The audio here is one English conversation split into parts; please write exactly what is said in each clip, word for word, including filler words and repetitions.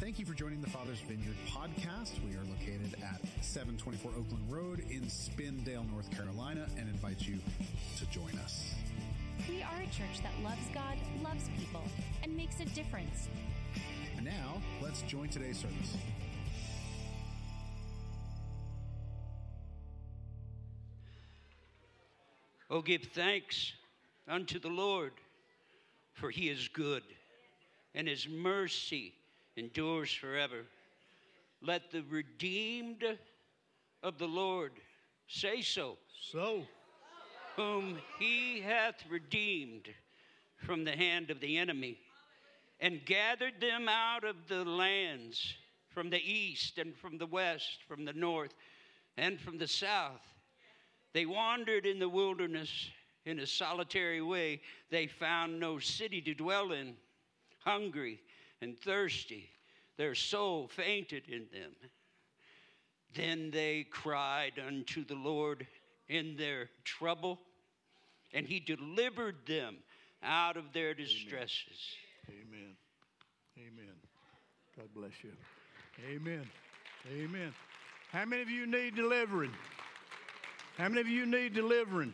Thank you for joining the Father's Vineyard podcast. We are located at seven twenty-four Oakland Road in Spindale, North Carolina, and invite you to join us. We are a church that loves God, loves people, and makes a difference. And now, let's join today's service. Oh, give thanks unto the Lord, for he is good, and his mercy endures forever. Let the redeemed of the Lord say so. So, whom he hath redeemed from the hand of the enemy, and gathered them out of the lands, from the east and from the west, from the north and from the south. They wandered in the wilderness in a solitary way. They found no city to dwell in. Hungry and thirsty, their soul fainted in them. Then they cried unto the Lord in their trouble, and he delivered them out of their distresses. Amen. Amen. God bless you. Amen. Amen. How many of you need delivering? How many of you need delivering?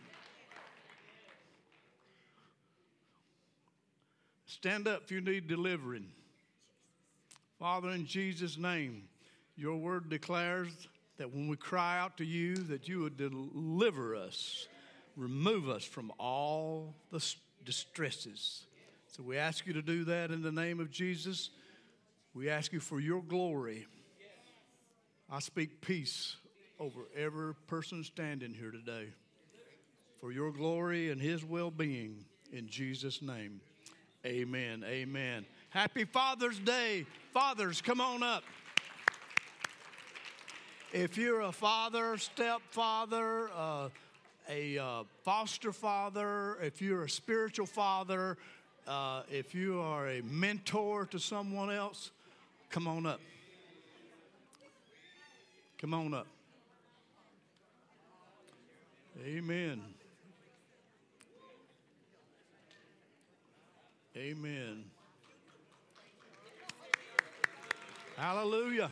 Stand up if you need delivering. Father, in Jesus' name, your word declares that when we cry out to you, that you would deliver us, remove us from all the distresses. So we ask you to do that in the name of Jesus. We ask you for your glory. I speak peace over every person standing here today, for your glory and his well-being, in Jesus' name. Amen. Amen. Happy Father's Day. Fathers, come on up. If you're a father, stepfather, uh, a uh, foster father, if you're a spiritual father, uh, if you are a mentor to someone else, come on up. Come on up. Amen. Amen. Hallelujah.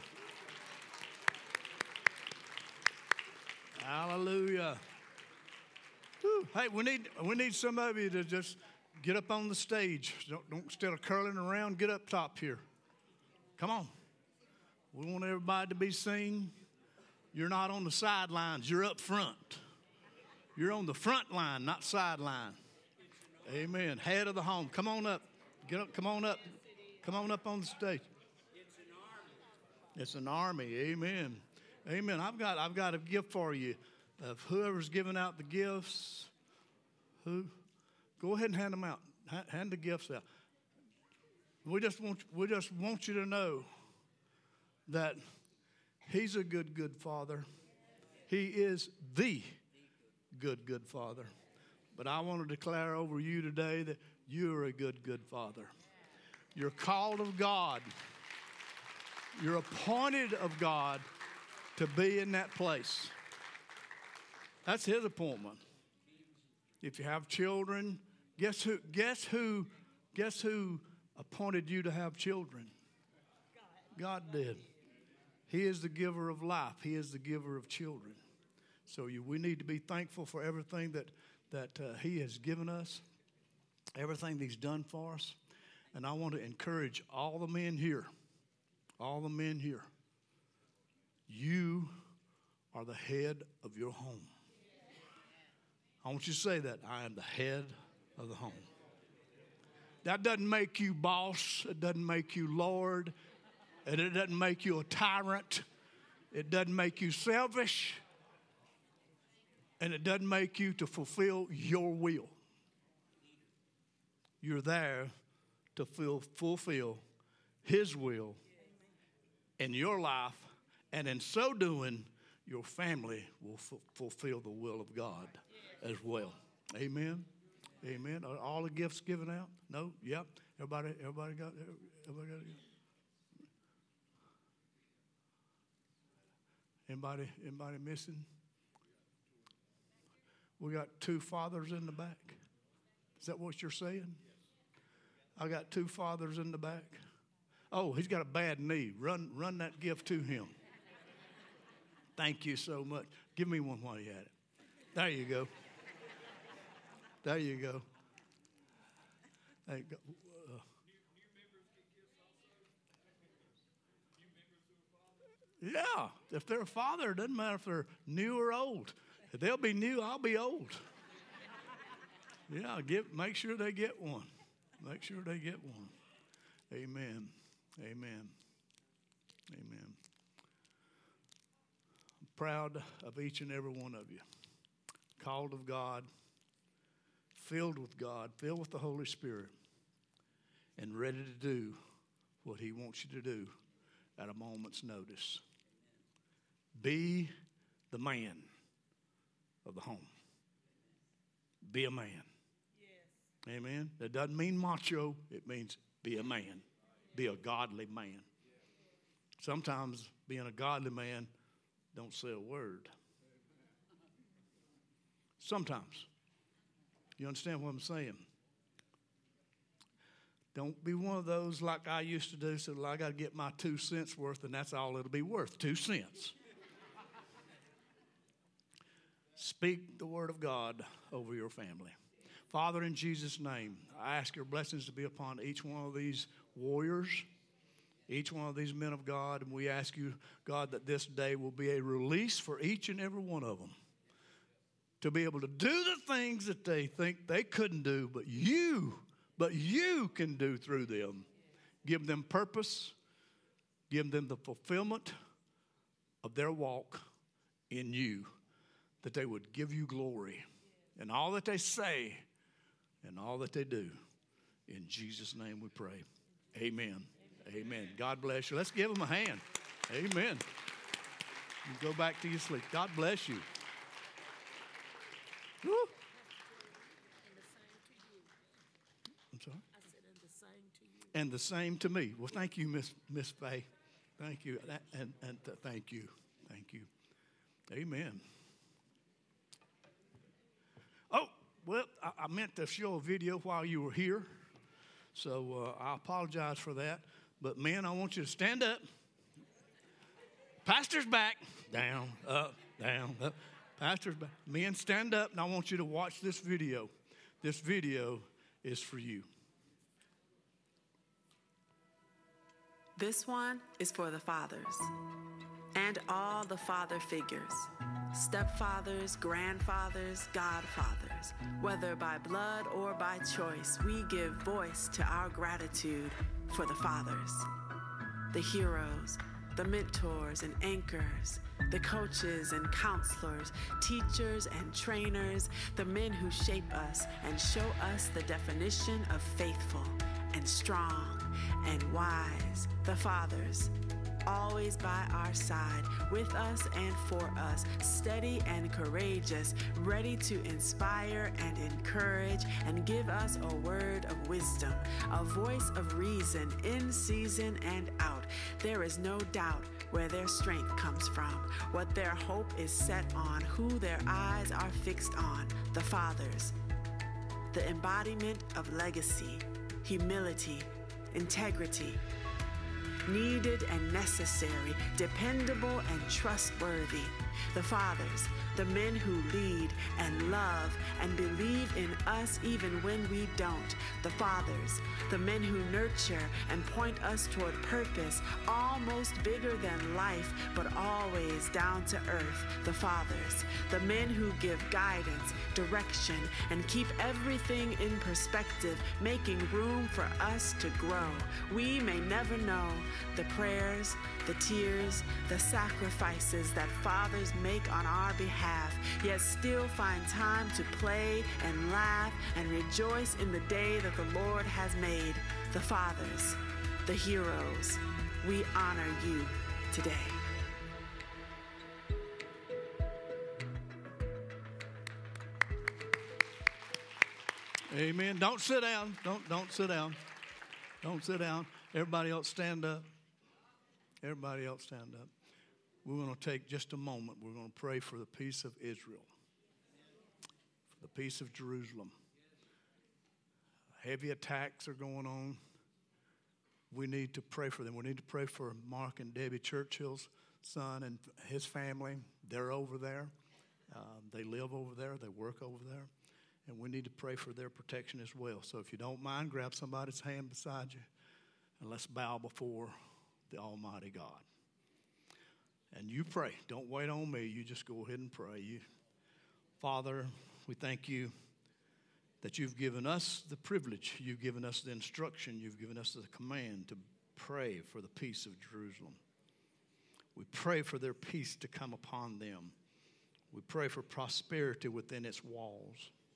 Hallelujah. Whew. Hey, we need we need some of you to just get up on the stage. Don't, don't instead of curling around, get up top here. Come on. We want everybody to be seen. You're not on the sidelines. You're up front. You're on the front line, not sideline. Amen. Head of the home. Come on up. Get up. Come on up. Come on up on the stage. It's an army. Amen. Amen. I've got I've got a gift for you. Of whoever's giving out the gifts, who, go ahead and hand them out. H- hand the gifts out. We just want we just want you to know that he's a good, good father. He is the good, good father. But I want to declare over you today that you're a good, good father. You're called of God. You're appointed of God to be in that place. That's his appointment. If you have children, guess who, guess who, guess who appointed you to have children? God did. He is the giver of life. He is the giver of children. So you, we need to be thankful for everything that, that uh, he has given us, everything that he's done for us. And I want to encourage all the men here, all the men here, you are the head of your home. I want you to say that. I am the head of the home. That doesn't make you boss. It doesn't make you Lord. And it doesn't make you a tyrant. It doesn't make you selfish. And it doesn't make you to fulfill your will. You're there to feel, fulfill his will in your life. And in so doing, your family will f- fulfill the will of God as well. Amen. Amen. Are all the gifts given out? No? Yep. Everybody, everybody got everybody got it? Anybody, anybody missing? We got two fathers in the back. Is that what you're saying? I got two fathers in the back. Oh, he's got a bad knee. Run, run that gift to him. Thank you so much. Give me one while you had it. There you go. There you go. There you go. Uh, yeah, if they're a father, it doesn't matter if they're new or old. If they'll be new, I'll be old. Yeah, get, make sure they get one. Make sure they get one. Amen. Amen. Amen. I'm proud of each and every one of you. Called of God, filled with God, filled with the Holy Spirit, and ready to do what He wants you to do at a moment's notice. Be the man of the home. Be a man. Yes. Amen. That doesn't mean macho. It means be a man. Be a godly man. Sometimes being a godly man don't say a word. Sometimes. You understand what I'm saying? Don't be one of those like I used to do, so I got to get my two cents worth, and that's all it'll be worth, two cents. Speak the word of God over your family. Father, in Jesus' name, I ask your blessings to be upon each one of these warriors, each one of these men of God, and we ask you, God, that this day will be a release for each and every one of them to be able to do the things that they think they couldn't do, but you, but you can do through them. Give them purpose, give them the fulfillment of their walk in you, that they would give you glory in all that they say and all that they do. In Jesus' name we pray. Amen. Amen. Amen. God bless you. Let's give them a hand. Amen. You go back to your sleep. God bless you. Woo. I'm sorry? I said, and the same to you. And the same to me. Well, thank you, Miss Miss Faye. Thank you. And, and th- thank you. Thank you. Amen. Oh, well, I, I meant to show a video while you were here. So uh, I apologize for that. But, men, I want you to stand up. Pastor's back. Down, up, down, up. Pastor's back. Men, stand up, and I want you to watch this video. This video is for you. This one is for the fathers and all the father figures, stepfathers, grandfathers, godfathers. Whether by blood or by choice, we give voice to our gratitude for the fathers, the heroes, the mentors and anchors, the coaches and counselors, teachers and trainers, the men who shape us and show us the definition of faithful and strong and wise, the fathers, always by our side, with us and for us, steady and courageous, ready to inspire and encourage and give us a word of wisdom, a voice of reason in season and out. There is no doubt where their strength comes from, what their hope is set on, who their eyes are fixed on, the fathers, the embodiment of legacy, humility, integrity, needed and necessary, dependable and trustworthy. The fathers, the men who lead and love and believe in us even when we don't. The fathers, the men who nurture and point us toward purpose, almost bigger than life, but always down to earth. The fathers, the men who give guidance, direction, and keep everything in perspective, making room for us to grow. We may never know the prayers, the tears, the sacrifices that fathers make on our behalf, yet still find time to play and laugh and rejoice in the day that the Lord has made. The fathers, the heroes, we honor you today. Amen. Don't sit down. Don't don't sit down. Don't sit down. Everybody else stand up. Everybody else stand up. We're going to take just a moment. We're going to pray for the peace of Israel, for the peace of Jerusalem. Heavy attacks are going on. we need to pray for them. We need to pray for Mark and Debbie Churchill's son and his family. They're over there. Um, they live over there. They work over there. And we need to pray for their protection as well. So if you don't mind, grab somebody's hand beside you and let's bow before the Almighty God. And you pray. Don't wait on me. You just go ahead and pray. You, Father, we thank you that you've given us the privilege. You've given us the instruction. You've given us the command to pray for the peace of Jerusalem. We pray for their peace to come upon them. We pray for prosperity within its walls.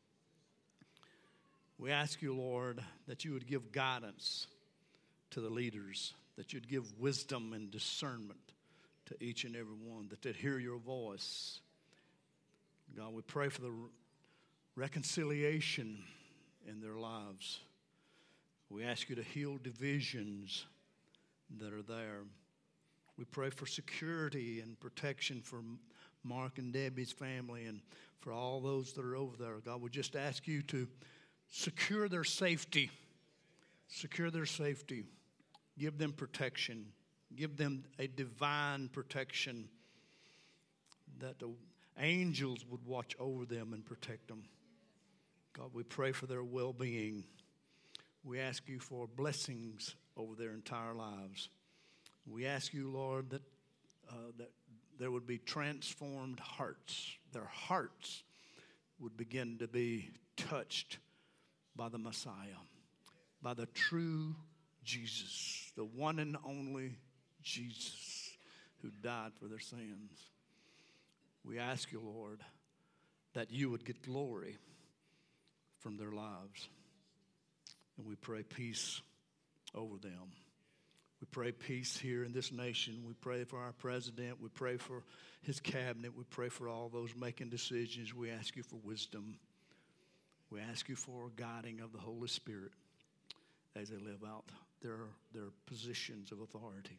We ask you, Lord, that you would give guidance to the leaders, that you'd give wisdom and discernment to each and every one, that they'd hear your voice. God, we pray for the reconciliation in their lives. We ask you to heal divisions that are there. We pray for security and protection for Mark and Debbie's family and for all those that are over there. God, we just ask you to secure their safety. Secure their safety. Give them protection. Give them a divine protection, that the angels would watch over them and protect them. God, we pray for their well-being. We ask you for blessings over their entire lives. We ask you, Lord, that uh, that there would be transformed hearts. Their hearts would begin to be touched by the Messiah, by the true Jesus, the one and only Jesus who died for their sins. We ask you, Lord, that you would get glory from their lives. And we pray peace over them. We pray peace here in this nation. We pray for our president. We pray for his cabinet. We pray for all those making decisions. We ask you for wisdom. We ask you for guiding of the Holy Spirit as they live out their, their positions of authority.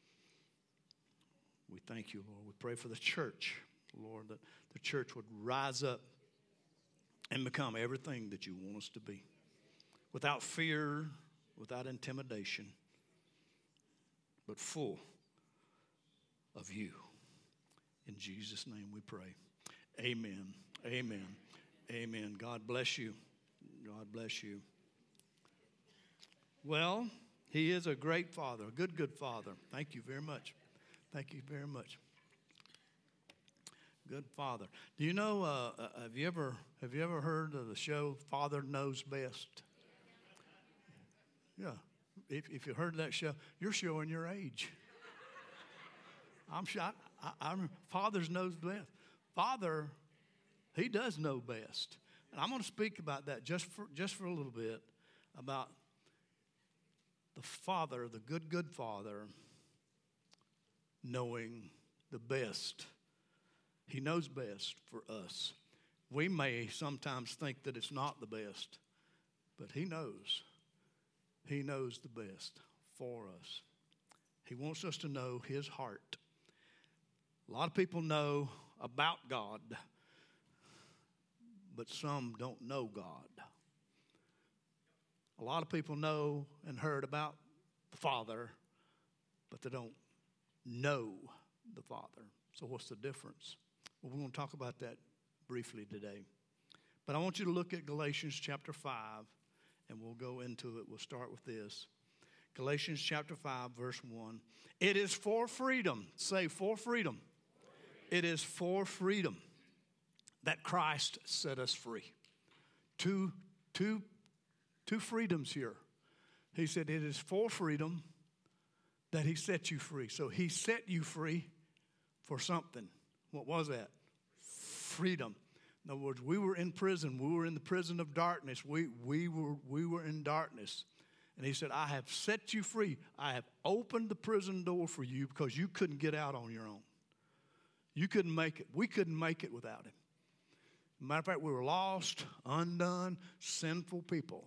We thank you, Lord. We pray for the church, Lord, that the church would rise up and become everything that you want us to be, without fear, without intimidation, but full of you. In Jesus' name we pray. Amen. Amen. Amen. God bless you. God bless you. Well, he is a great father, a good, good father. Thank you very much. Thank you very much. Good father. Do you know, uh, uh, have you ever have you ever heard of the show Father Knows Best? Yeah. If, if you heard that show, you're showing your age. I'm shot. I, I'm Father's knows best. Father, he does know best. And I'm going to speak about that just for just for a little bit, about the Father, the good, good Father, knowing the best. He knows best for us. We may sometimes think that it's not the best, but he knows. He knows the best for us. He wants us to know his heart. A lot of people know about God, but some don't know God. A lot of people know and heard about the Father, but they don't know the Father. So what's the difference? Well, we're going to talk about that briefly today. But I want you to look at Galatians chapter five, and we'll go into it. We'll start with this. Galatians chapter five, verse one. It is for freedom. Say, for freedom. It is for freedom that Christ set us free. Two, two, two freedoms here. He said it is for freedom that he set you free. So he set you free for something. What was that? Freedom. In other words, we were in prison. We were in the prison of darkness. We, we, were, we were in darkness. And he said, I have set you free. I have opened the prison door for you because you couldn't get out on your own. You couldn't make it. We couldn't make it without him. Matter of fact, we were lost, undone, sinful people.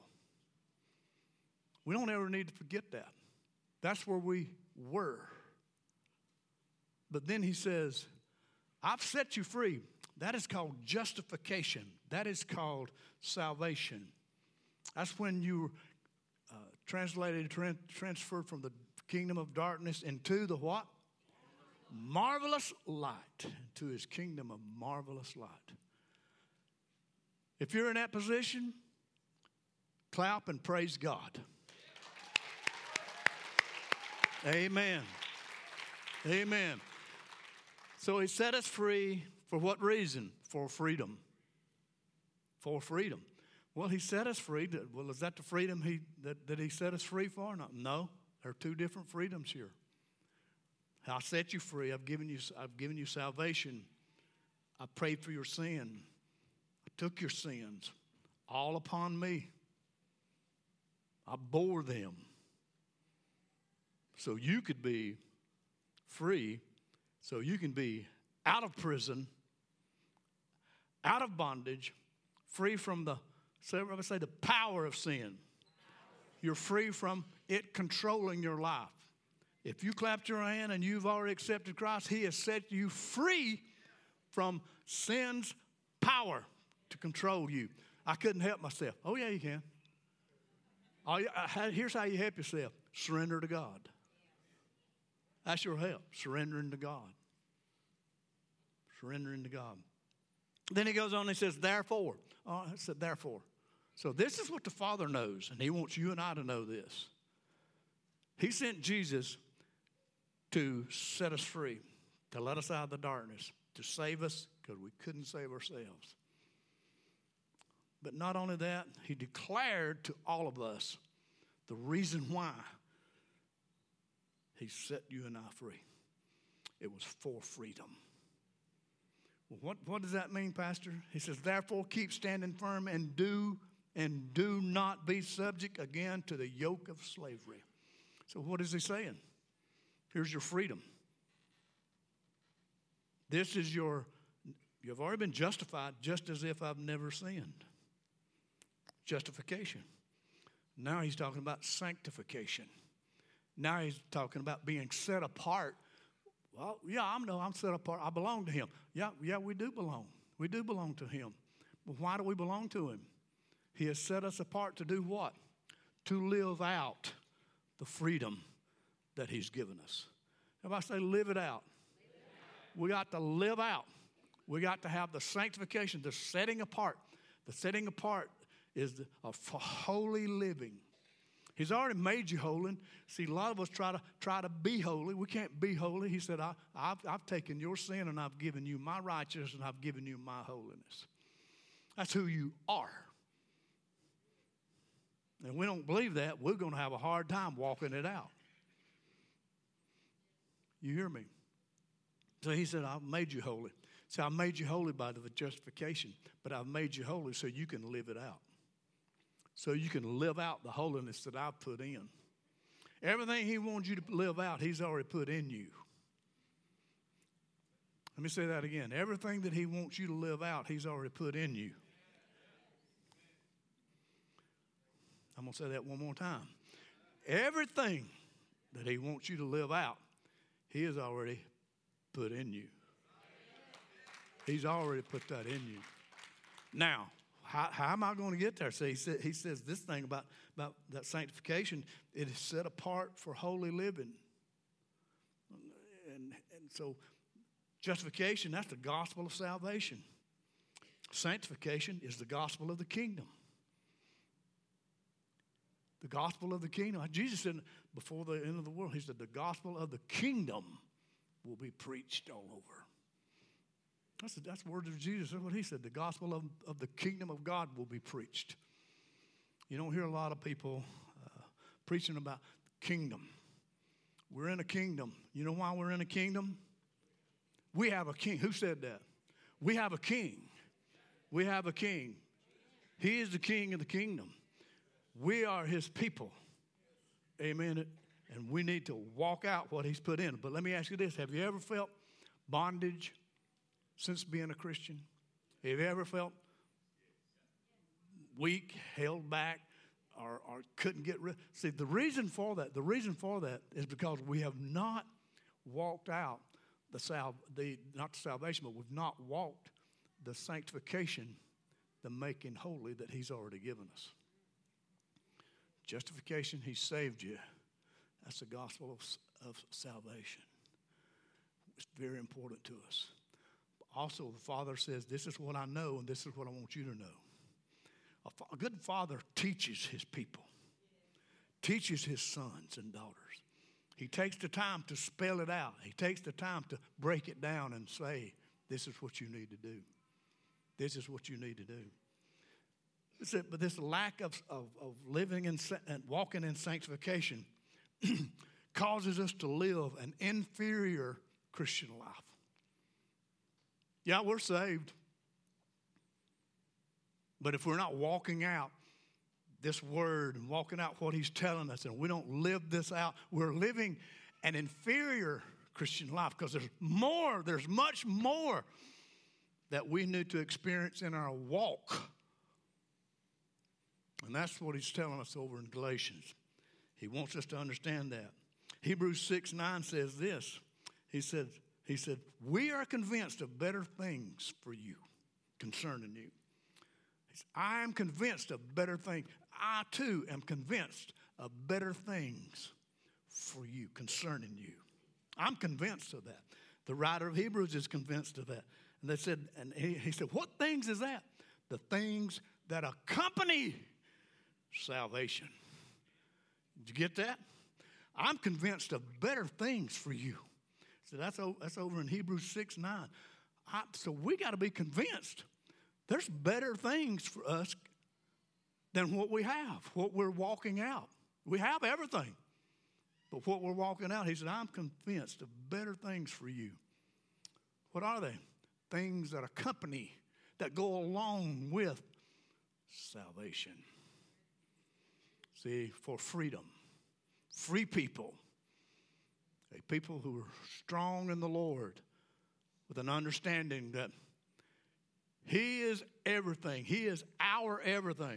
We don't ever need to forget that. That's where we were. But then he says, I've set you free. That is called justification. That is called salvation. That's when you were uh, translated, tran- transferred from the kingdom of darkness into the what? Marvelous light. Into his kingdom of marvelous light. If you're in that position, clap and praise God. Amen. Amen. So he set us free for what reason? For freedom. For freedom. Well, he set us free. Well, is that the freedom he that, that he set us free for? No, no. There are two different freedoms here. I set you free. I've given you, I've given you salvation. I prayed for your sin. I took your sins all upon me. I bore them so you could be free, so you can be out of prison, out of bondage, free from the, say, I say the power of sin. You're free from it controlling your life. If you clapped your hand and you've already accepted Christ, he has set you free from sin's power to control you. I couldn't help myself. Oh, yeah, you can. Oh, yeah, here's how you help yourself. Surrender to God. That's your help. Surrendering to God. Surrendering to God. Then he goes on and he says, therefore. Oh, I said, therefore. So this is what the Father knows, and he wants you and I to know this. He sent Jesus to set us free, to let us out of the darkness, to save us because we couldn't save ourselves. But not only that, he declared to all of us the reason why he set you and I free. It was for freedom. Well, what, what does that mean, Pastor? He says, therefore, keep standing firm and do and do not be subject again to the yoke of slavery. So what is he saying? Here's your freedom. This is your, you've already been justified just as if I've never sinned. Justification. Now he's talking about sanctification. Now he's talking about being set apart. Well, yeah, I know I'm set apart. I belong to him. Yeah, yeah, we do belong. We do belong to him. But why do we belong to him? He has set us apart to do what? To live out the freedom that he's given us. Everybody say, live it out. Live it out. We got to live out. We got to have the sanctification, the setting apart. The setting apart is the, a holy living. He's already made you holy. See, a lot of us try to try to be holy. We can't be holy. He said, I, I've, I've taken your sin and I've given you my righteousness and I've given you my holiness. That's who you are. And we don't believe that, we're going to have a hard time walking it out. You hear me? So he said, I've made you holy. So I made you holy by the justification, but I've made you holy so you can live it out. So you can live out the holiness that I've put in. Everything he wants you to live out, he's already put in you. Let me say that again. Everything that he wants you to live out, he's already put in you. I'm going to say that one more time. Everything that he wants you to live out, he has already put in you. He's already put that in you. Now, how, how am I going to get there? So he, said, he says this thing about, about that sanctification, it is set apart for holy living. And, and so justification, that's the gospel of salvation. Sanctification is the gospel of the kingdom. The gospel of the kingdom. Jesus said before the end of the world, he said the gospel of the kingdom will be preached all over. That's the, that's the words of Jesus. That's what he said. The gospel of, of the kingdom of God will be preached. You don't hear a lot of people uh, preaching about the kingdom. We're in a kingdom. You know why we're in a kingdom? We have a king. Who said that? We have a king. We have a king. He is the king of the kingdom. We are his people. Amen. And we need to walk out what he's put in. But let me ask you this. Have you ever felt bondage since being a Christian? Have you ever felt weak, held back, or, or couldn't get rid? See, the reason for that, the reason for that is because we have not walked out the sal, the not the salvation, but we've not walked the sanctification, the making holy that he's already given us. Justification, he saved you. That's the gospel of, of salvation. It's very important to us. Also, the Father says, this is what I know, and this is what I want you to know. A, fa- a good father teaches his people, teaches his sons and daughters. He takes the time to spell it out. He takes the time to break it down and say, this is what you need to do. This is what you need to do. But this lack of, of, of living in, and walking in sanctification causes us to live an inferior Christian life. Yeah, we're saved. But if we're not walking out this word and walking out what he's telling us, and we don't live this out, we're living an inferior Christian life, because there's more, there's much more that we need to experience in our walk. And that's what he's telling us over in Galatians. He wants us to understand that. Hebrews six nine says this. He said, he said, we are convinced of better things for you, concerning you. He said, I am convinced of better things. I too am convinced of better things for you, concerning you. I'm convinced of that. The writer of Hebrews is convinced of that. And they said, and he, he said, what things is that? The things that accompany salvation. Did you get that? I'm convinced of better things for you. So that's, that's over in Hebrews six nine. I, so we got to be convinced there's better things for us than what we have, what we're walking out. We have everything. But what we're walking out, he said, I'm convinced of better things for you. What are they? Things that accompany, that go along with salvation. See, for freedom, free people, a people who are strong in the Lord with an understanding that he is everything. He is our everything.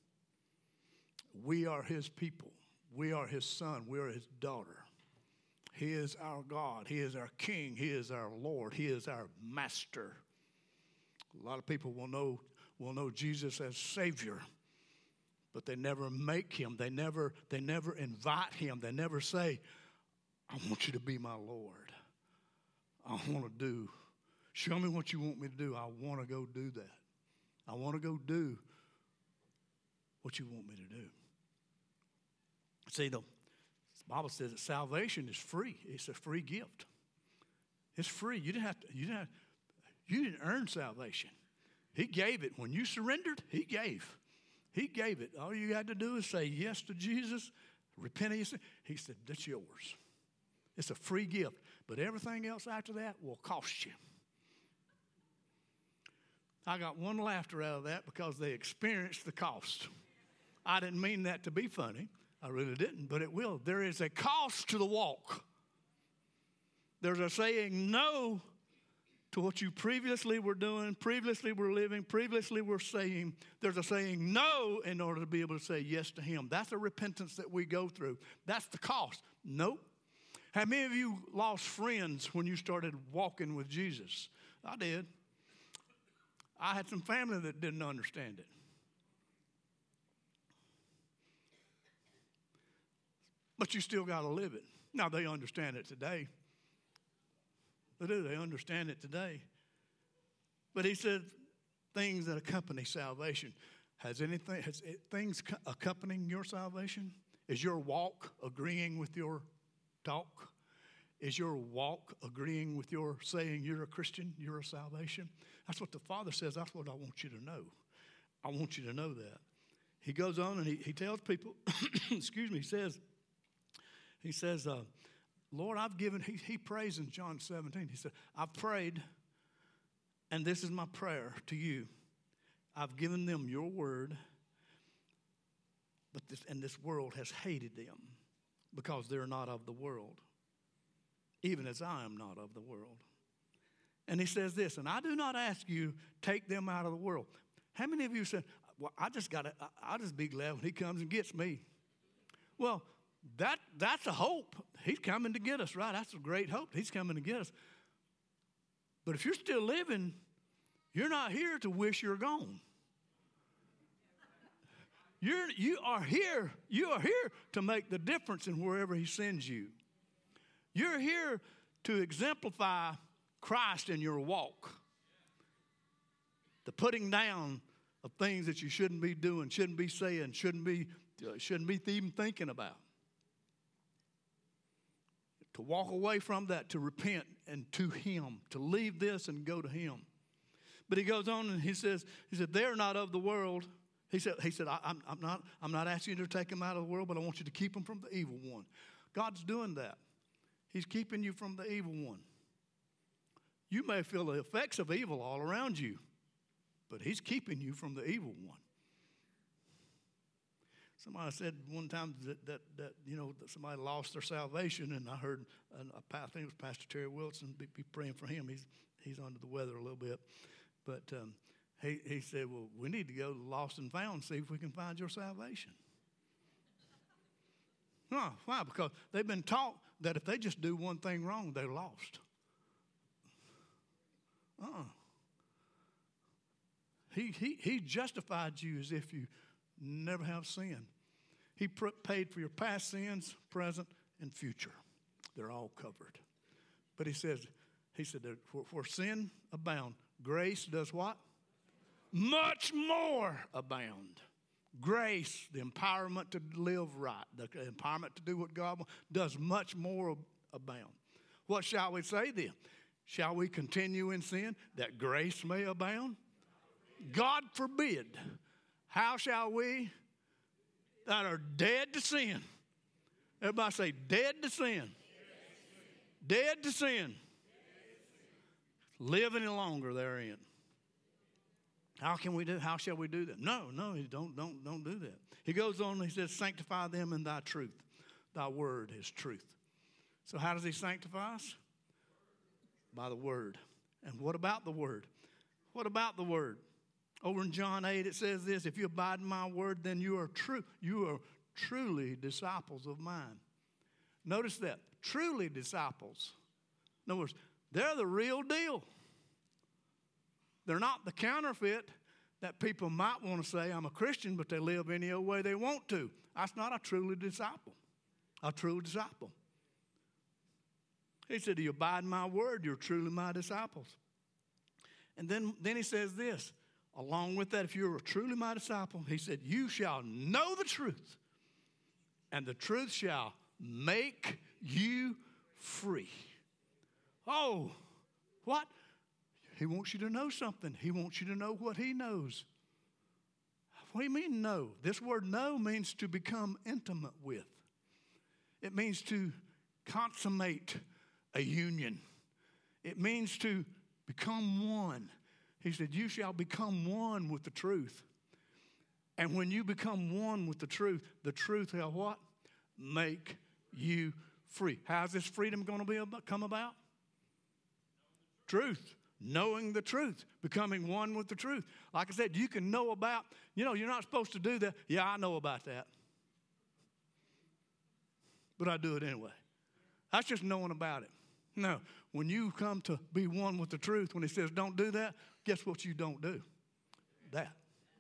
We are his people. We are his son. We are his daughter. He is our God. He is our King. He is our Lord. He is our master. A lot of people will know, will know Jesus as Savior, but they never make him. They never, they never invite him. They never say, I want you to be my Lord. I want to do. Show me what you want me to do. I want to go do that. I want to go do what you want me to do. See, the Bible says that salvation is free. It's a free gift. It's free. You didn't have to, you didn't have, you didn't earn salvation. He gave it. When you surrendered, he gave. He gave it. All you got to do is say yes to Jesus, repent of your sin. He said, that's yours. It's a free gift. But everything else after that will cost you. I got one laughter out of that because they experienced the cost. I didn't mean that to be funny. I really didn't, but it will. There is a cost to the walk. There's a saying no to what you previously were doing, previously were living, previously were saying. There's a saying no in order to be able to say yes to him. That's a repentance that we go through. That's the cost. Nope. How many of you lost friends when you started walking with Jesus? I did. I had some family that didn't understand it. But you still got to live it. Now, they understand it today. They do. They understand it today. But he said things that accompany salvation. Has anything, has it, things accompanying your salvation? Is your walk agreeing with your talk? Is your walk agreeing with your saying you're a Christian, you're a salvation? That's what the Father says. That's what I want you to know. I want you to know that. He goes on and he, he tells people, excuse me, he says, he says, uh, Lord, I've given, he, he prays in John seventeen. He said, I've prayed, and this is my prayer to you. I've given them your word, but this, and this world has hated them because they're not of the world, even as I am not of the world. And he says this, and I do not ask you, take them out of the world. How many of you said, well, I just got to, I'll just be glad when he comes and gets me? Well, that that's a hope. He's coming to get us, right? That's a great hope. He's coming to get us. But if you're still living, you're not here to wish you're gone. You're, you are here. You are here to make the difference in wherever he sends you. You're here to exemplify Christ in your walk. The putting down of things that you shouldn't be doing, shouldn't be saying, shouldn't be, uh, shouldn't be even thinking about. To walk away from that, to repent and to him, to leave this and go to him. But he goes on and he says, he said, they're not of the world. He said, he said, I, I'm, I'm not, I'm not asking you to take them out of the world, but I want you to keep them from the evil one. God's doing that. He's keeping you from the evil one. You may feel the effects of evil all around you, but he's keeping you from the evil one. Somebody said one time that, that, that you know, that somebody lost their salvation, and I heard, uh, I think it was Pastor Terry Wilson, be, be praying for him. He's, he's under the weather a little bit. But um, he, he said, well, we need to go to Lost and Found and see if we can find your salvation. No, why? Because they've been taught that if they just do one thing wrong, they're lost. Uh-uh. He, he, he justified you as if you never have sinned. He pr- paid for your past sins, present, and future. They're all covered. But he says, he said that for, for sin abound, grace does what? Much more abound. Grace, the empowerment to live right, the empowerment to do what God wants, does much more abound. What shall we say then? Shall we continue in sin that grace may abound? God forbid. How shall we that are dead to sin? Everybody say, dead to sin. Dead to sin. Live any longer therein. How can we do? How shall we do that? No, no, don't, don't, don't do that. He goes on and he says, sanctify them in thy truth. Thy word is truth. So how does he sanctify us? By the word. And what about the word? What about the word? Over in John eight, it says this, if you abide in my word, then you are true. You are truly disciples of mine. Notice that, truly disciples. In other words, they're the real deal. They're not the counterfeit that people might want to say, I'm a Christian, but they live any old way they want to. That's not a truly disciple, a true disciple. He said, you abide in my word, you're truly my disciples. And then, then he says this, along with that, if you're truly my disciple, he said, you shall know the truth, and the truth shall make you free. Oh, what? He wants you to know something. He wants you to know what he knows. What do you mean know? This word know means to become intimate with. It means to consummate a union. It means to become one. He said, you shall become one with the truth. And when you become one with the truth, the truth will what? Make you free. How's this freedom going to be about, come about? Truth. Knowing the truth. Becoming one with the truth. Like I said, you can know about, you know, you're not supposed to do that. Yeah, I know about that. But I do it anyway. That's just knowing about it. No, when you come to be one with the truth, when he says don't do that, guess what you don't do? That.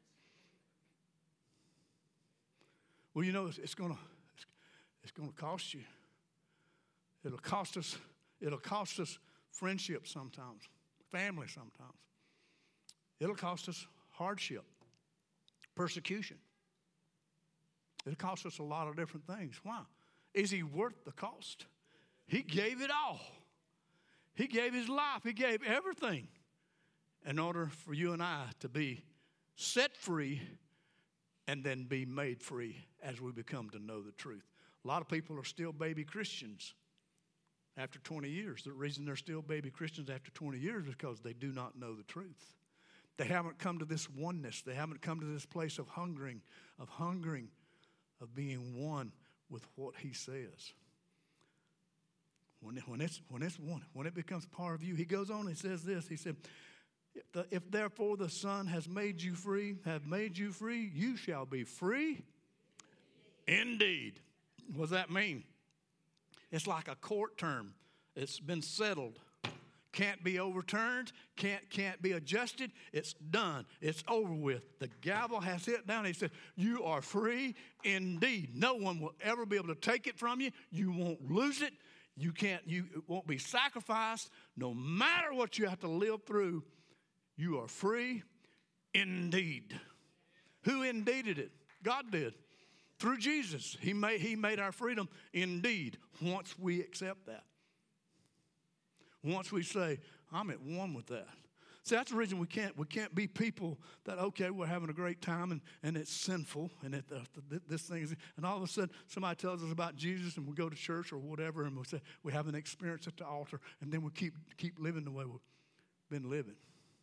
Well, you know, it's, it's going to it's, it's going to cost you. It'll cost us, it'll cost us friendship sometimes, family sometimes. It'll cost us hardship, persecution. It'll cost us a lot of different things. Why? Is he worth the cost? He gave it all. He gave his life. He gave everything in order for you and I to be set free and then be made free as we become to know the truth. A lot of people are still baby Christians after twenty years. The reason they're still baby Christians after twenty years is because they do not know the truth. They haven't come to this oneness. They haven't come to this place of hungering, of hungering, of being one with what he says. When, it, when, it's, when it's one, when it becomes part of you, he goes on and says this. He said, if, the, if therefore the Son has made you free, have made you free, you shall be free indeed. What does that mean? It's like a court term. It's been settled. Can't be overturned, can't, can't be adjusted. It's done. It's over with. The gavel has hit down. He said, you are free indeed. No one will ever be able to take it from you. You won't lose it. You can't, you it won't be sacrificed. No matter what you have to live through, you are free indeed. Who indeeded it? God did. Through Jesus. He made, he made our freedom indeed once we accept that. Once we say, I'm at one with that. See, that's the reason we can't we can't be people that, okay, we're having a great time and, and it's sinful and it, uh, this thing is, and all of a sudden somebody tells us about Jesus and we go to church or whatever and we say we have an experience at the altar and then we keep keep living the way we've been living.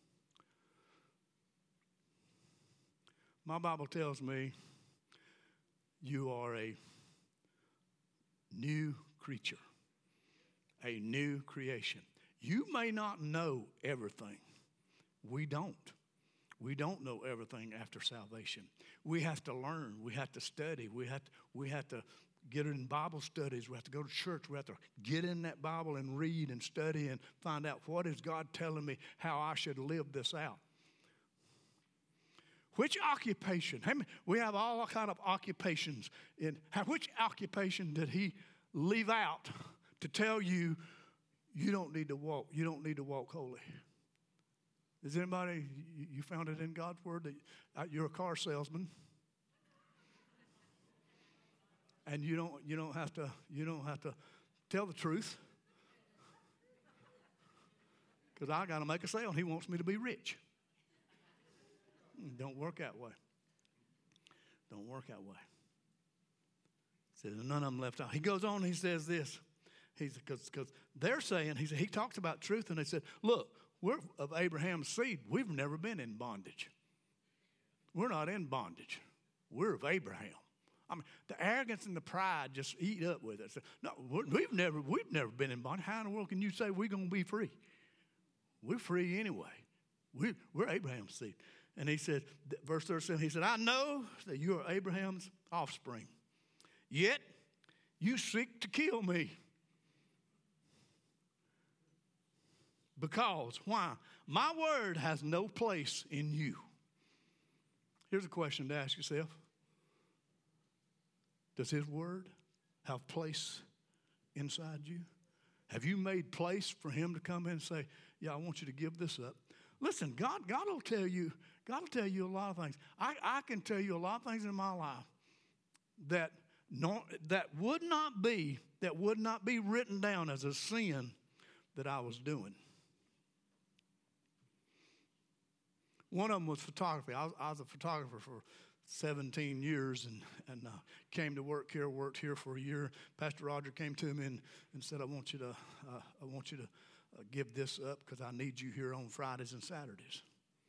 My Bible tells me you are a new creature, a new creation. You may not know everything. We don't. We don't know everything after salvation. We have to learn. We have to study. We have to, we have to get in Bible studies. We have to go to church. We have to get in that Bible and read and study and find out what is God telling me how I should live this out. Which occupation? We have all kind of occupations. In how, which occupation did he leave out to tell you you don't need to walk? You don't need to walk holy. Is anybody, you found it in God's word that you're a car salesman, and you don't you don't have to you don't have to tell the truth because I got to make a sale. He wants me to be rich. Don't work that way. Don't work that way. Says none of them left out. He goes on. He says this. He's because because they're saying he said he talks about truth, and they said, look, we're of Abraham's seed. We've never been in bondage. We're not in bondage. We're of Abraham. I mean, the arrogance and the pride just eat up with us. No, we've never we've never been in bondage. How in the world can you say we're going to be free? We're free anyway. We, we're Abraham's seed. And he said, verse thirty-seven, he said, I know that you are Abraham's offspring, yet you seek to kill me. Because, why? My word has no place in you. Here's a question to ask yourself. Does his word have place inside you? Have you made place for him to come in and say, yeah, I want you to give this up? Listen, God, God will tell you, God will tell you a lot of things. I, I can tell you a lot of things in my life that no, that would not be, that would not be written down as a sin that I was doing. One of them was photography. I was, I was a photographer for seventeen years and, and uh, came to work here, worked here for a year. Pastor Roger came to me and, and said, I want you to, uh, I want you to uh, give this up because I need you here on Fridays and Saturdays.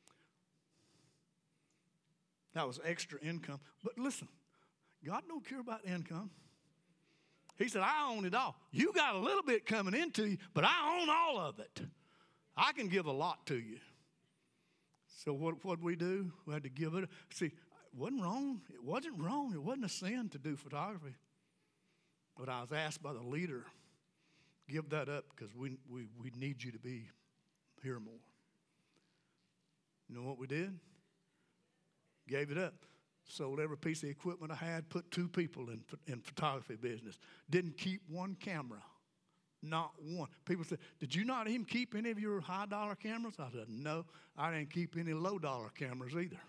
That was extra income. But listen, God don't care about income. He said, I own it all. You got a little bit coming into you, but I own all of it. I can give a lot to you. So what what we do? We had to give it. See, it wasn't wrong. It wasn't wrong. It wasn't a sin to do photography. But I was asked by the leader, give that up because we, we, we need you to be here more. You know what we did? Gave it up. Sold every piece of equipment I had, put two people in, in photography business. Didn't keep one camera. Not one. People said, did you not even keep any of your high-dollar cameras? I said, no, I didn't keep any low-dollar cameras either.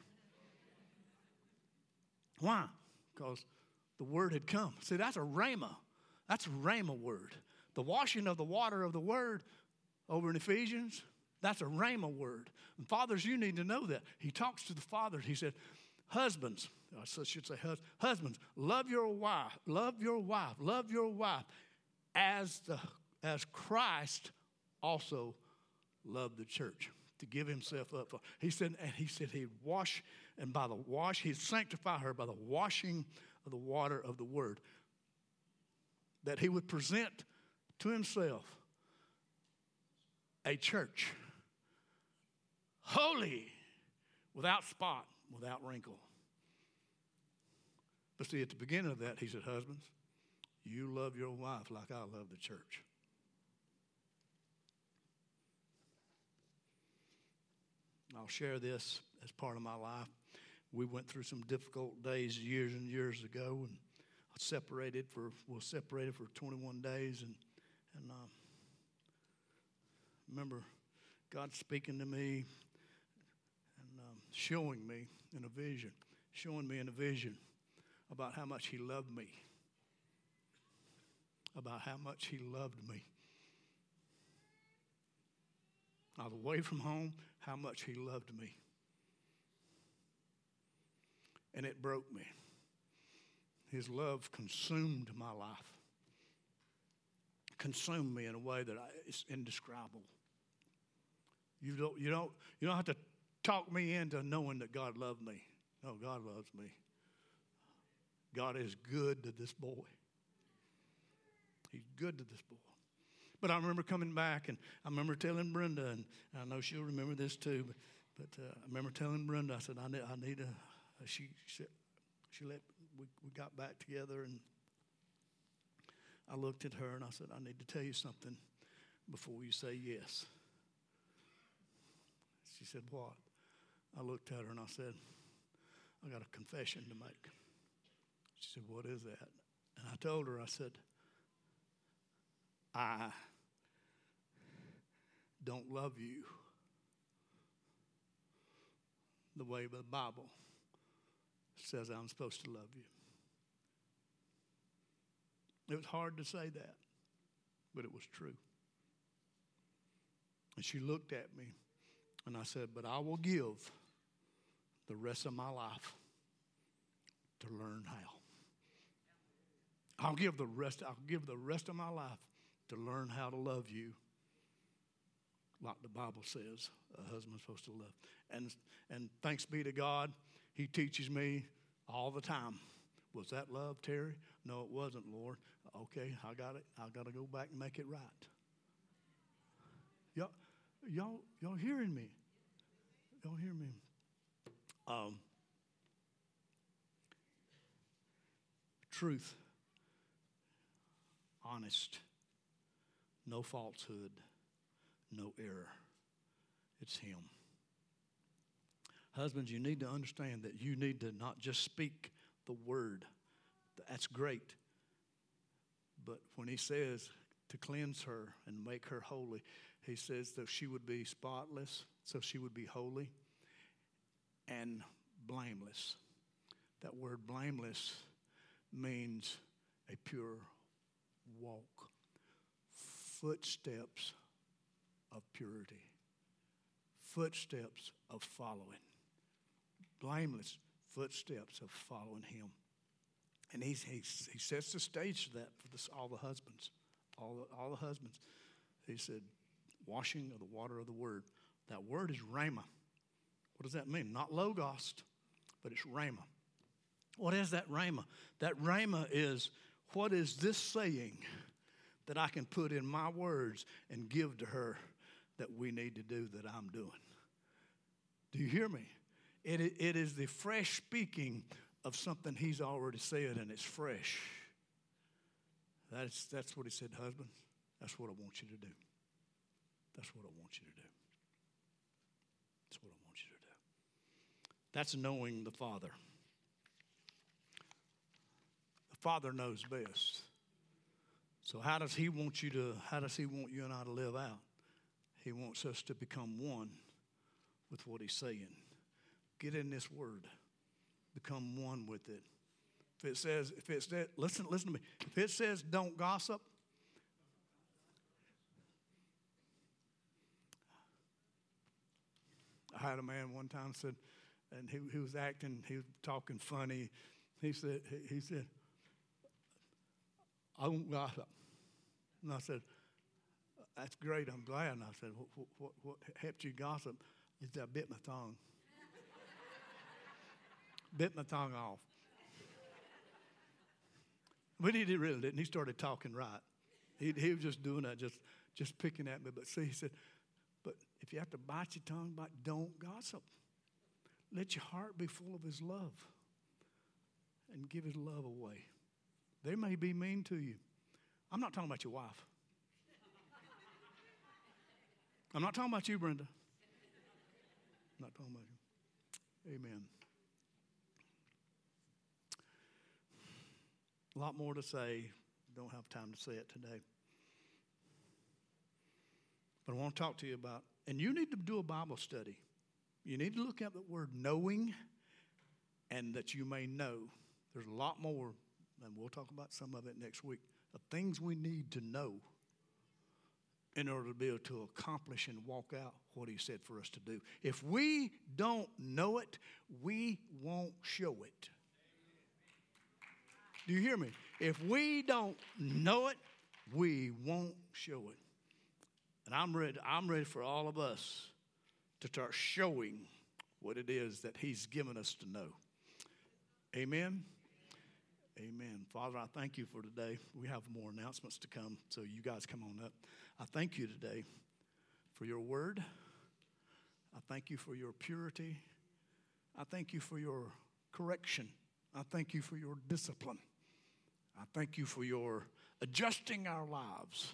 Why? Because the word had come. See, that's a rhema. That's a rhema word. The washing of the water of the word over in Ephesians, that's a rhema word. And fathers, you need to know that. He talks to the fathers. He said, husbands, I should say hus- husbands, love your wife, love your wife, love your wife as the as Christ also loved the church to give himself up for. He said, and he said he'd wash, and by the wash, he'd sanctify her by the washing of the water of the word. That he would present to himself a church holy, without spot, without wrinkle. But see, at the beginning of that, he said, husbands, you love your wife like I love the church. I'll share this as part of my life. We went through some difficult days years and years ago, and I separated for was separated for twenty-one days, and and uh, remember God speaking to me and um, showing me in a vision, showing me in a vision about how much He loved me, about how much He loved me. I was away from home, how much He loved me. And it broke me. His love consumed my life. Consumed me in a way that I, it's indescribable. You don't, you don't, you don't have to talk me into knowing that God loved me. No, God loves me. God is good to this boy. He's good to this boy. But I remember coming back, and I remember telling Brenda, and I know she'll remember this too, but, but uh, I remember telling Brenda, I said, I need, I need a, she, she, she let, we, we got back together, and I looked at her, and I said, I need to tell you something before you say yes. She said, what? I looked at her, and I said, I got a confession to make. She said, what is that? And I told her, I said, I don't love you the way the Bible says I'm supposed to love you. It was hard to say that, but it was true. And she looked at me, and I said, but I will give the rest of my life to learn how. I'll give the rest, I'll give the rest of my life to learn how to love you like the Bible says a husband's supposed to love. And, and thanks be to God, He teaches me all the time. Was that love, Terry? No, it wasn't, Lord. Okay, I got it. I got to go back and make it right. Y'all, y'all, y'all hearing me? Y'all hear me? Um, truth, honest, no falsehood, no error. It's Him. Husbands, you need to understand that you need to not just speak the word. That's great. But when He says to cleanse her and make her holy, He says that she would be spotless, so she would be holy and blameless. That word blameless means a pure walk. Footsteps of purity. Footsteps of following. Blameless footsteps of following Him. And he's, he's, he sets the stage for that for this, all the husbands. All the, all the husbands. He said, washing of the water of the word. That word is rhema. What does that mean? Not logos, but it's rhema. What is that rhema? That rhema is, what is this saying that I can put in my words and give to her that we need to do that I'm doing? Do you hear me? It, it is the fresh speaking of something He's already said, and it's fresh. That's, that's what He said, husbands. That's what I want you to do. That's what I want you to do. That's what I want you to do. That's knowing the Father. The Father knows best. So how does He want you to, how does He want you and I to live out? He wants us to become one with what He's saying. Get in this word. Become one with it. If it says, if it says, listen, listen to me. If it says don't gossip, I had a man one time said, and he, he was acting, he was talking funny. He said, he, he said, I won't gossip. And I said, that's great, I'm glad. And I said, what, what, what helped you gossip is that I bit my tongue. Bit my tongue off. But he really didn't. He started talking right. He, he was just doing that, just, just picking at me. But see, he said, but if you have to bite your tongue, bite, don't gossip. Let your heart be full of His love and give His love away. They may be mean to you. I'm not talking about your wife. I'm not talking about you, Brenda. Not talking about you. Amen. A lot more to say. Don't have time to say it today. But I want to talk to you about, and you need to do a Bible study. You need to look at the word knowing and that you may know. There's a lot more, and we'll talk about some of it next week, of things we need to know in order to be able to accomplish and walk out what he said for us to do. If we don't know it, we won't show it. Do you hear me? If we don't know it, we won't show it. And I'm ready, I'm ready for all of us to start showing what it is that he's given us to know. Amen? Amen. Father, I thank you for today. We have more announcements to come, so you guys come on up. I thank you today for your word. I thank you for your purity. I thank you for your correction. I thank you for your discipline. I thank you for your adjusting our lives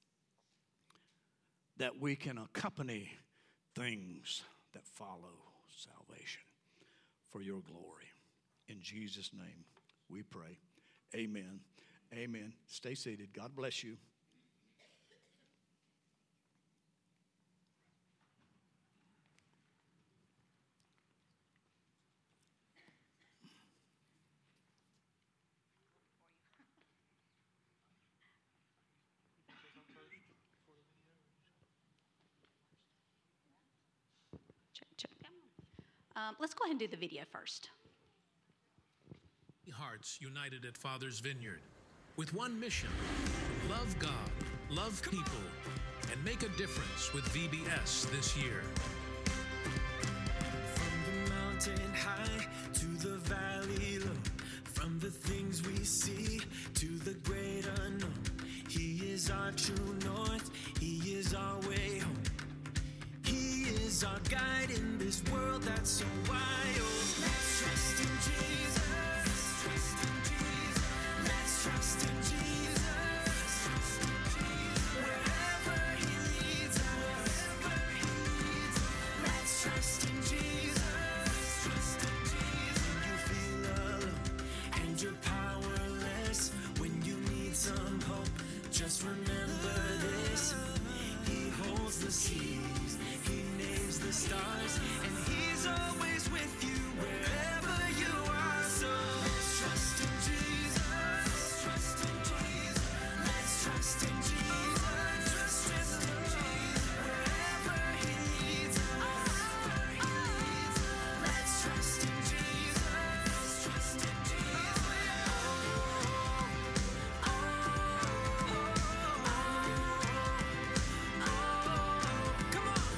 that we can accompany things that follow salvation for your glory. In Jesus' name we pray. Amen. Amen. Stay seated. God bless you. Um, let's go ahead and do the video first. Hearts united at Father's Vineyard with one mission: love God, love people, and make a difference with V B S this year. From the mountain high to the valley low, from the things we see to the great unknown, he is our true north, he is our way home. He is our guide in this world that's so wild. Let's trust in Jesus. Let's trust in Jesus. Let's trust in Jesus. Wherever he leads us. Wherever he leads us. Let's trust in Jesus. Let's trust in Jesus. When you feel alone and you're powerless, when you need some hope, just remember this: he holds the seas. He names the stars, and he's always with you wherever you are. So let's trust in Jesus. Let's trust in Jesus. Let's trust in Jesus. Trust in Jesus. Wherever he leads us. Wherever he leads us. Let's trust in Jesus. Let's trust in Jesus. Oh, oh, oh, oh, oh. Come on.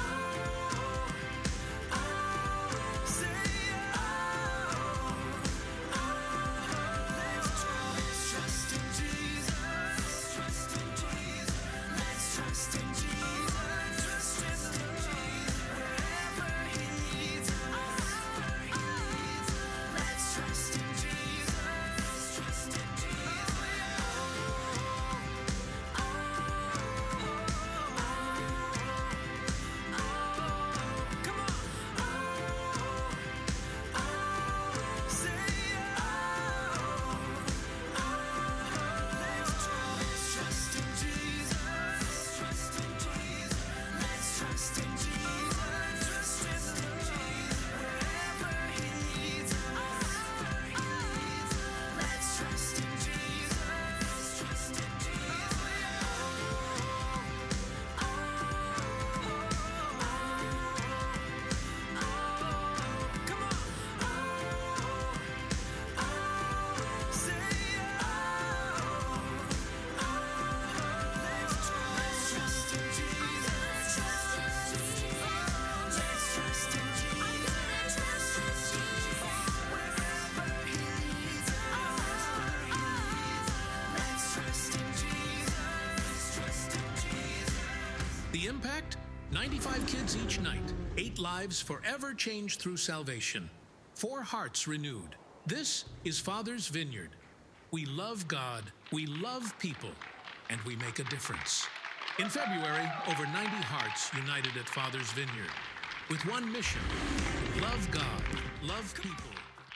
The impact? ninety-five kids each night. Eight lives forever changed through salvation. Four hearts renewed. This is Father's Vineyard. We love God, we love people, and we make a difference. In February, over ninety hearts united at Father's Vineyard. with one mission: love God, love people.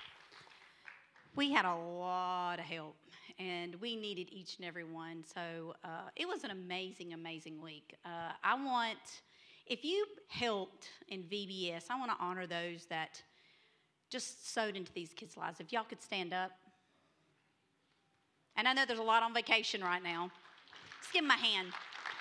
We had a lot of help, and we needed each and every one. So uh, it was an amazing, amazing week. Uh, I want, if you helped in V B S, I want to honor those that just sowed into these kids' lives. If y'all could stand up. And I know there's a lot on vacation right now. Just give them a hand.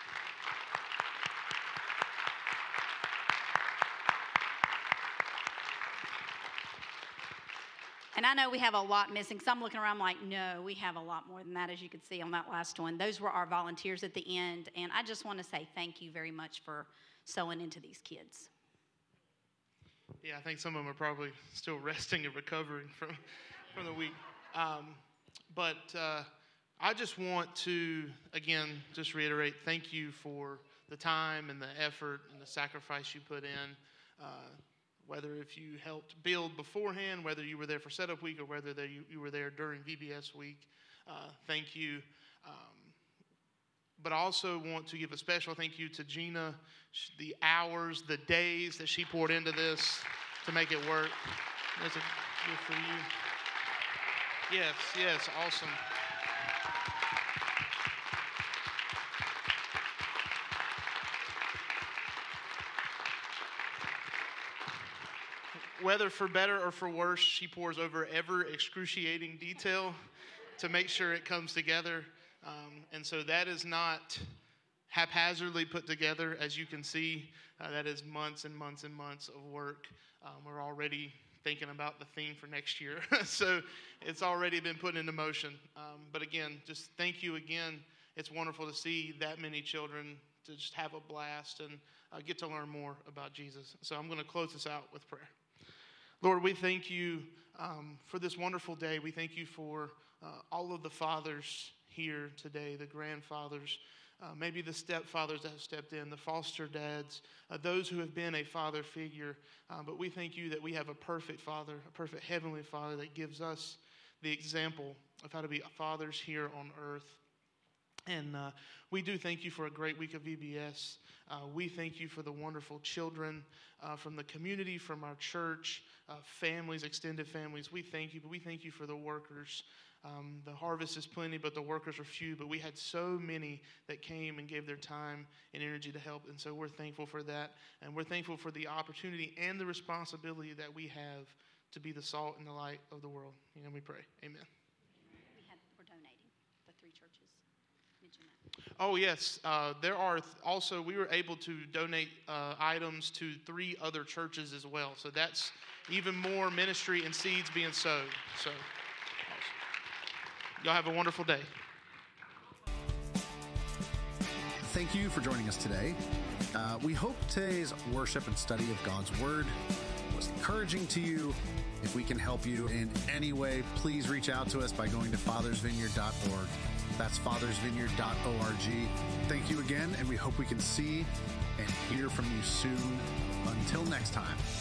And I know we have a lot missing. So I'm looking around like, no, we have a lot more than that, as you could see on that last one. Those were our volunteers at the end. And I just want to say thank you very much for sowing into these kids. Yeah, I think some of them are probably still resting and recovering from, from the week. Um, but uh, I just want to, again, just reiterate, thank you for the time and the effort and the sacrifice you put in. Uh, whether if you helped build beforehand, whether you were there for setup week, or whether they, you, you were there during V B S week, uh, thank you. Um, but I also want to give a special thank you to Gina, the hours, the days that she poured into this to make it work. That's a gift for you. Yes, yes, awesome. Whether for better or for worse, she pours over every excruciating detail to make sure it comes together. Um, and so that is not haphazardly put together, as you can see. Uh, that is months and months and months of work. Um, we're already thinking about the theme for next year. So it's already been put into motion. Um, but again, just thank you again. It's wonderful to see that many children to just have a blast and uh, get to learn more about Jesus. So I'm going to close this out with prayer. Lord, we thank you um, for this wonderful day. We thank you for uh, all of the fathers here today, the grandfathers, uh, maybe the stepfathers that have stepped in, the foster dads, uh, those who have been a father figure. Uh, but we thank you that we have a perfect Father, a perfect Heavenly Father that gives us the example of how to be fathers here on earth. And uh, we do thank you for a great week of V B S. Uh, we thank you for the wonderful children uh, from the community, from our church, uh, families, extended families. We thank you, but we thank you for the workers. Um, the harvest is plenty, but the workers are few. But we had so many that came and gave their time and energy to help. And so we're thankful for that. And we're thankful for the opportunity and the responsibility that we have to be the salt and the light of the world. And we pray. Amen. We had, we're donating, the three churches. Mention that. Oh, yes. Uh, there are th- also, we were able to donate uh, items to three other churches as well. So that's even more ministry and seeds being sowed. So, awesome. Y'all have a wonderful day. Thank you for joining us today. Uh, we hope today's worship and study of God's Word was encouraging to you. If we can help you in any way, please reach out to us by going to fathers vineyard dot org. That's fathers vineyard dot org. Thank you again, and we hope we can see and hear from you soon. Until next time.